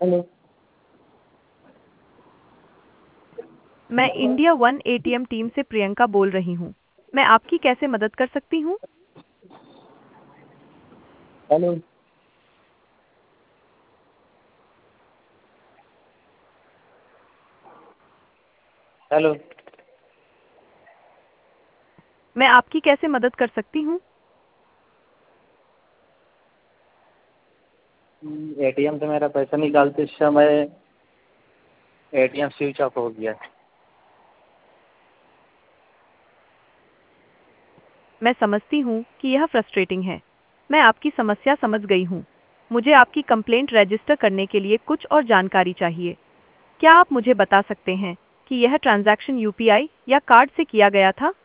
Hello. मैं India one ATM team से प्रियंका बोल रही हूँ। मैं आपकी कैसे मदद कर सकती हूँ? हेलो। हेलो। मैं आपकी कैसे मदद कर सकती हूँ? एटीएम से मेरा पैसा निकालते समय एटीएम स्विच ऑफ हो गया। मैं समझती हूँ कि यह फ्रस्ट्रेटिंग है। मैं आपकी समस्या समझ गई हूँ। मुझे आपकी कंप्लेंट रजिस्टर करने के लिए कुछ और जानकारी चाहिए। क्या आप मुझे बता सकते हैं कि यह ट्रांजैक्शन यूपीआई या कार्ड से किया गया था?